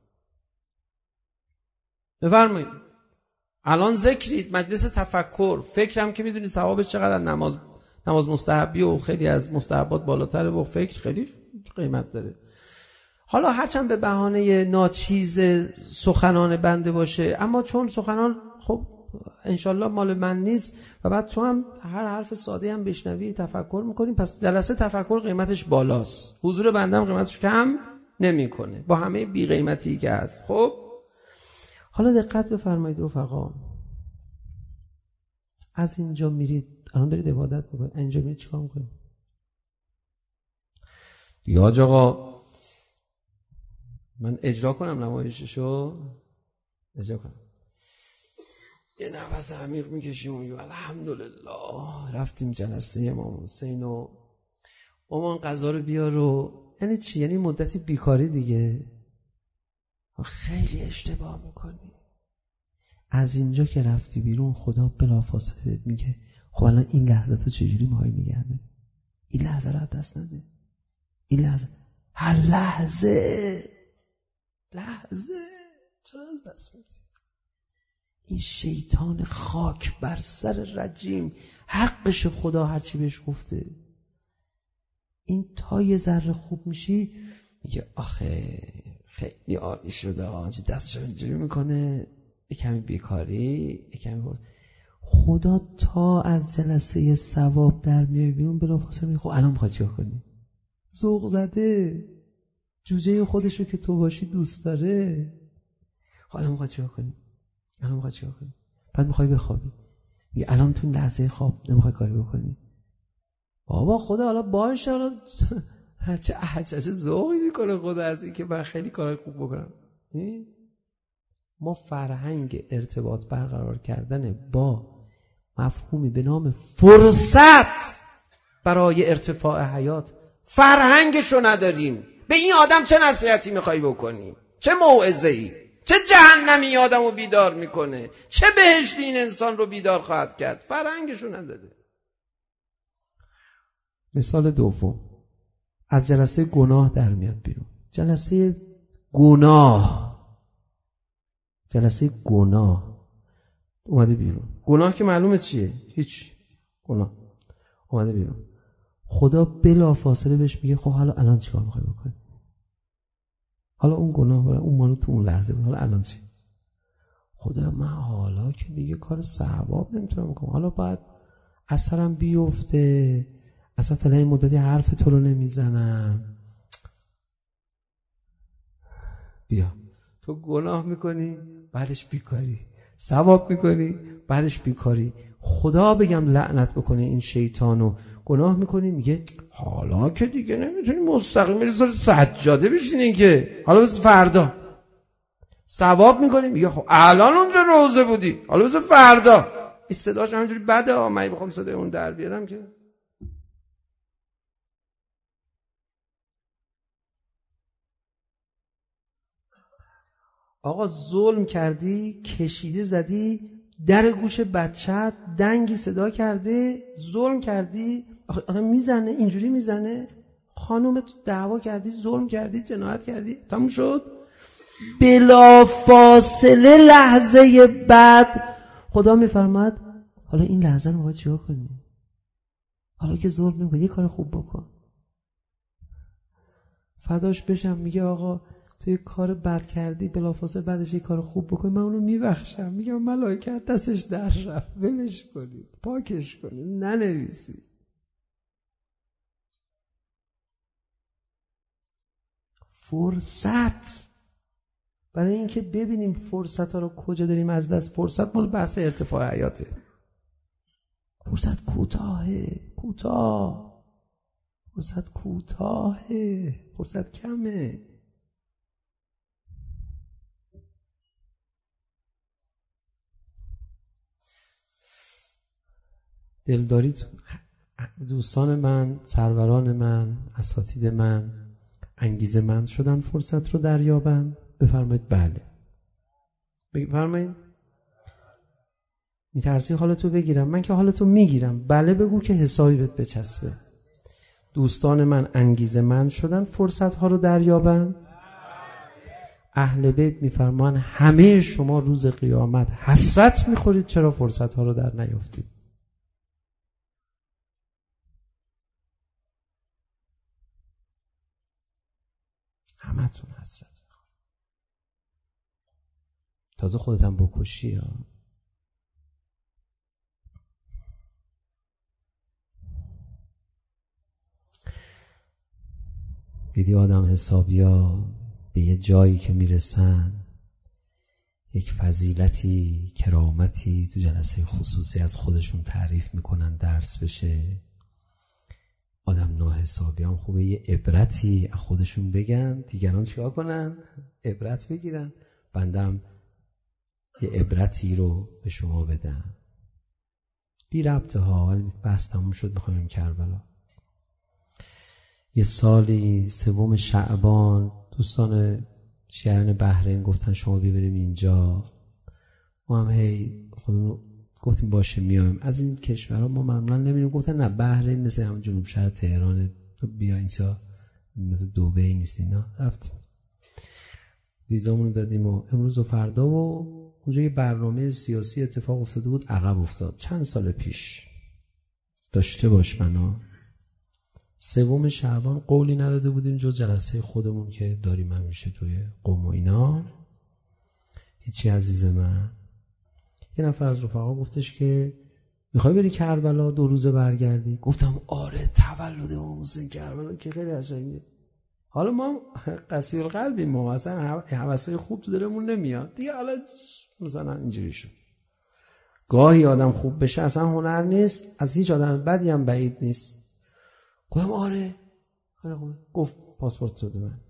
بفرمایید. الان ذکرید، مجلس تفکر، فکرم که میدونی ثوابش چقدر. نماز مستحبی و خیلی از مستحبات بالاتره و فکر خیلی قیمت داره. حالا هرچند به بهانه ناچیز سخنان بنده باشه، اما چون سخنان خب انشالله مال من نیست و بعد تو هم هر حرف ساده هم بشنوی تفکر میکنیم، پس جلسه تفکر قیمتش بالاست، حضور بنده هم قیمتش کم نمیکنه با همه بی قیمتی که هست. خب حالا دقت بفرمایید رفقا، از اینجا میرید، الان دارید عبادت میکنید، اینجا میرید چیکار میکنید؟ یا آقا من اجرا کنم نمایششو، اجرا کنم. یه نفس عمیق میکشیم و میگیم الحمدلله رفتیم جلسه امام حسین و مامان قضا رو بیار. و یعنی چی؟ یعنی مدتی بیکاری دیگه. خیلی اشتباه میکنی. از اینجا که رفتی بیرون خدا بلافاصله بهت میگه خب الان این لحظه تو چجوری میخوای نگه داری؟ این لحظه رو دست نده. این لحظه، هر لحظه چرا از دست میدی؟ این شیطان خاک بر سر رجیم، حقش خدا هرچی بهش گفته. این تا یه ذره خوب میشی میگه آخه خیلی عالی شده، آنچه دستشو اینجوری میکنه، یک کمی بیکاری، یک کمی خدا تا از جلسه ثواب در میای بیرون بلافاصله میگه خب الان میخواد چیکار کنی؟ ذوق زده، جوجه خودشو که تو باشی دوست داره. الان میخواد چیکار کنی؟ بعد میخوای بخوابی، میگه الان تو لحظه خواب نمیخوای کاری بکنی. بابا خدا حالا باشه، حالا چه ذوقی میکنه خدا از این که من خیلی کارای خوب بکنم. ما فرهنگ ارتباط برقرار کردن با مفهومی به نام فرصت برای ارتفاع حیات فرهنگشو نداریم. به این آدم چه نصیحتی میخوای بکنی؟ چه موعظه‌ای؟ چه جهنمی آدمو بیدار میکنه؟ چه بهشتی این انسان رو بیدار خواهد کرد؟ فرهنگشو نداره. مثال دوم، از جلسه گناه در میاد بیرون. جلسه گناه اومده بیرون. گناه که معلومه چیه؟ هیچ. گناه اومده بیرون. خدا بلافاصله بهش میگه خب حالا الان چیکار میخوای بکنی؟ حالا اون گناه اون مالو تو اون لحظه بود، حالا الان چی؟ خدا من حالا که دیگه کار ثواب نمیتونم بکنم، حالا باید اثرم بیفته، اصلا فعلا این مدتی حرف تو رو نمیزنم. بیا تو گناه میکنی بعدش بیکاری، ثواب میکنی بعدش بیکاری. خدا بگم لعنت بکنه این شیطانو. گناه میکنی میگه حالا که دیگه نمیتونی مستقیم بری سر سجاده بشینی که، حالا بس فردا. ثواب میکنی میگه خب الان اونجا روزه بودی، حالا بس فردا. این صداش همینجوری بده، من بخوام صدای اون در بیارم که آقا ظلم کردی، کشیده زدی در گوش بچت، دنگی صدا کرده، ظلم کردی. آدم میزنه اینجوری میزنه، خانومت دعوا کردی، ظلم کردی، جنایت کردی، تموم شد. بلا فاصله لحظه بعد خدا میفرماد حالا این لحظه رو باید چیکار کنی؟ حالا که ظلم میکنی یه کار خوب بکن. فداش بشم میگه آقا تو یه کار بد کردی، بلافاصله بعدش یه کار خوب بکنی، من اونو میبخشم. میگم ملائکت دستش در رفت، ولش کنید، پاکش کنید، ننویسی. فرصت برای اینکه ببینیم فرصت ها رو کجا داریم از دست. فرصت مال بحث ارتفاع حیاته. فرصت کوتاهه، کوتاه. فرصت کوتاهه، فرصت کمه. دلدارید دوستان من، سروران من، اساتید من انگیزه من شدن فرصت رو دریابن؟ بفرمایید بله. بفرمایید. میترسی حالتو بگیرم؟ من که حالتو میگیرم. بله بگو که حسابی بهت بچسبه. دوستان من انگیزه من شدن فرصت ها رو دریابن؟ اهل بیت میفرمان همه شما روز قیامت حسرت میخورید چرا فرصت ها رو در نیافتید. همتون حسرت میخورید. تازه خودت هم بکشی ها. دیدی آدم حسابیا به یه جایی که میرسن، یک فضیلتی، کرامتی تو جلسه خصوصی از خودشون تعریف میکنن، درس بشه. آدم ناحسابی هم خوبه یه عبرتی از خودشون بگن، دیگران چیکار کنن؟ عبرت بگیرن. بندم یه عبرتی رو به شما بدم. بی ربطه ها، ولی بحث تموم شد، میخوایم کربلا. یه سالی 3 شعبان دوستان شیعیان بحرین گفتن شما بیبریم اینجا. ما هم هی خودمون گفتیم باشه میایم. از این کشورها ما معمولا نمیریم. گفتن نه بحرین مثل همون جنوب شهر تهران، تو بیا اینجا، مثل دبی نیست اینا. رفتیم ویزامون دادیم و امروز و فردا و اونجا یه برنامه سیاسی اتفاق افتاده بود، عقب افتاد چند سال پیش. داشته باش منو 3 شعبان قولی نداده بودیم جز جلسه خودمون که داریم همیشه توی قم و اینا. هیچی عزیز من. یه نفر از رفقا گفتش که میخوای بری کربلا 2 روزه برگردی؟ گفتم آره، تولد امام حسین کربلا که خیلی قشنگه. حالا ما قسی القلبیم، ما اصلا حواسای خوب تو دلمون نمیاد دیگه. حالا مثلا اینجوری شد. گاهی آدم خوب بشه اصلا هنر نیست، از هیچ آدم بدی هم بعید نیست. گفتم آره خوبه. گفت پاسپورت تو بده من.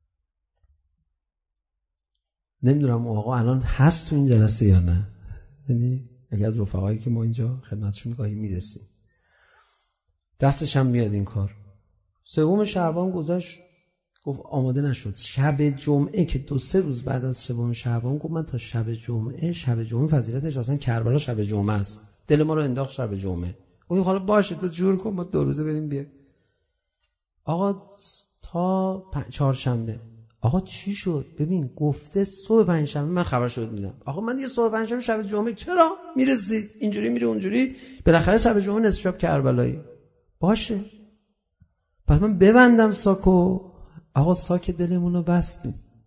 نمیدونم آقا الان هست تو این جلسه یا نه، یعنی یکی از رفقایی که ما اینجا خدمتشون گاهی میرسیم دستش هم میاد این کار. 3 شعبان گذشت، گفت آماده نشد. شب جمعه که 2-3 روز بعد از 3 شعبان گفت من تا شب جمعه فضیلتش اصلا کربلا شب جمعه است. دل ما رو انداخت شب جمعه. گفتیم حالا باشه تو جور کن، ما 2 روزه بریم بیا. آقا تا 4شنبه. آقا چی شد؟ ببین گفته صبح 5 من خبر شد میدم. آقا من دیگه صبح 5 شب جمعه چرا میرسی؟ اینجوری میره اونجوری، بالاخره شب جمعه نصف شب کربلایی. باشه پس من ببندم ساکو. آقا ساک دلمون رو بستیم.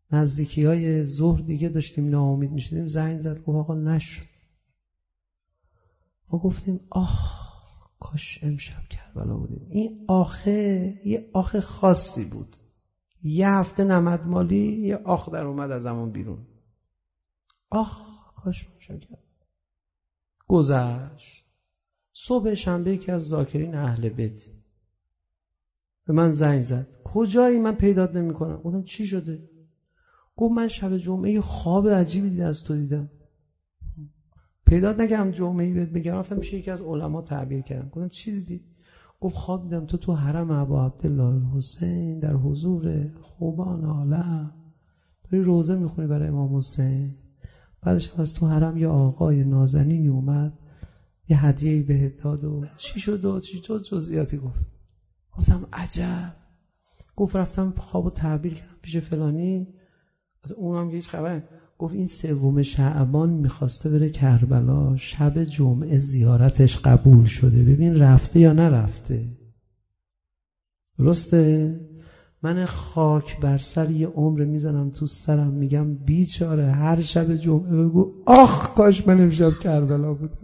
نزدیکی‌های ظهر دیگه داشتیم ناامید می‌شدیم، زنگ زد گفت آقا نشد. ما گفتیم کاش امشب کربلا بودیم. این یه آخ خاصی بود. یه هفته نمدمالی یه آخ در اومد از همون بیرون. کاش امشب کرد. گذشت. صبح شنبه که از ذاکرین اهل بیت به من زنگ زد. کجایی؟ من پیدات نمی‌کنم. گفتم چی شده؟ گفت من شب جمعه خواب عجیبی دیدم از تو دیدم. پیدات نکردم جمعه‌ای بهت بگم. رفتم پیش یکی از علما تعبیر کردم. گفتم چی دیدی؟ گفت خواب دیدم تو حرم ابا عبدالله الحسین در حضور خوبان عالم داری روزه میخونی برای امام حسین. بعدش از تو حرم یه آقای نازنینی اومد یه هدیه‌ای بهت داد و چی شد و چی شد جزئیاتی گفت. گفتم عجب. گفت رفتم خوابو تعبیر کردم پیش فلانی، از اونم هیچ خبر. گفت این 3 شعبان میخواسته بره کربلا، شب جمعه زیارتش قبول شده، ببین رفته یا نرفته. درسته؟ من خاک بر سر یه عمر میزنم تو سرم میگم بیچاره هر شب جمعه بگو کاش من امشب کربلا بودم.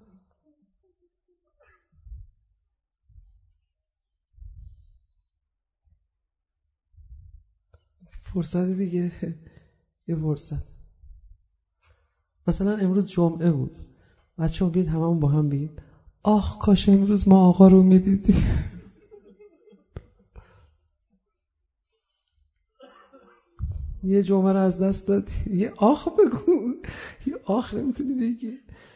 فرصت دیگه، یه فرصت. مثلا امروز جمعه بود، بچه‌ها بیاید هممون با هم بگیم کاش امروز ما آقا رو میدیدیم. یه جمعه رو از دست دادی، یه بگو، یه نمیتونی بگی.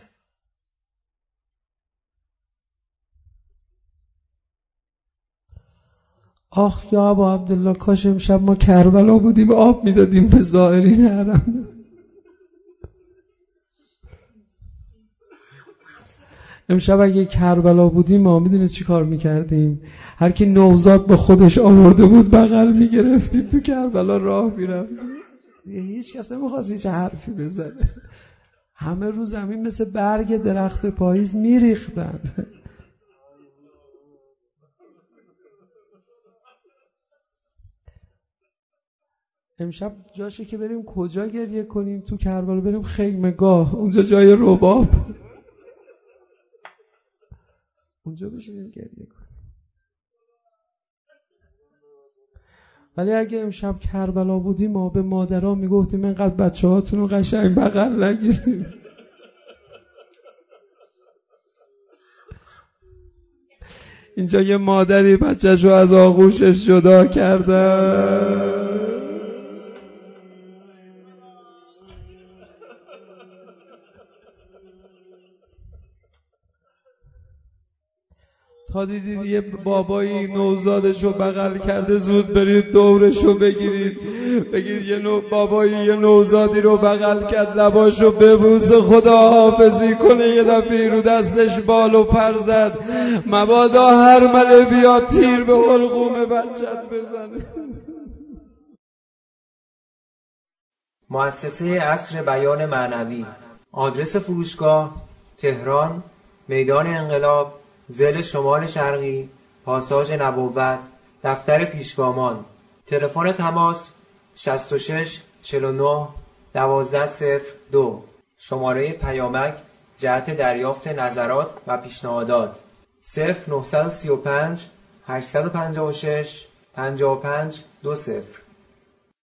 یا ابا عبدالله کاش امشب ما کربلا بودیم آب میدادیم به زائرین حرم. امشب اگه کربلا بودیم ما میدونید چی کار میکردیم؟ هر کی نوزاد به خودش آورده بود بغل میگرفتیم تو کربلا راه میرفتیم. هیچ کس نمیخواست هیچ حرفی بزنه. همه رو زمین مثل برگ درخت پاییز میریختن. امشب جاشه که بریم کجا گریه کنیم؟ تو کربلا بریم خیمه‌گاه، اونجا جای رباب، اونجا بشینیم گریه کنیم. ولی اگه امشب کربلا بودیم ما به مادرها میگفتیم اینقدر بچه‌هاتون رو قشنگ بغل نگیرید. اینجا یه مادری بچه‌شو از آغوشش جدا کرده. تا دیدید یه بابایی نوزادشو بغل کرده زود برید دورشو بگیرید، بگید بابایی یه نوزادی رو بغل کرد لباشو ببوسه خداحافظی کنه، یه دفعه رو دستش بال و پر زد مبادا هر مله بیاد تیر به حلقوم بچت بزنه. مؤسسه عصر بیان معنوی. آدرس فروشگاه تهران، میدان انقلاب، ضلع شمال شرقی، پاساژ نبوت، دفتر پیشگامان. تلفن تماس 66 49 12 02. شماره پیامک جهت دریافت نظرات و پیشنهادات 0935 856 55 20.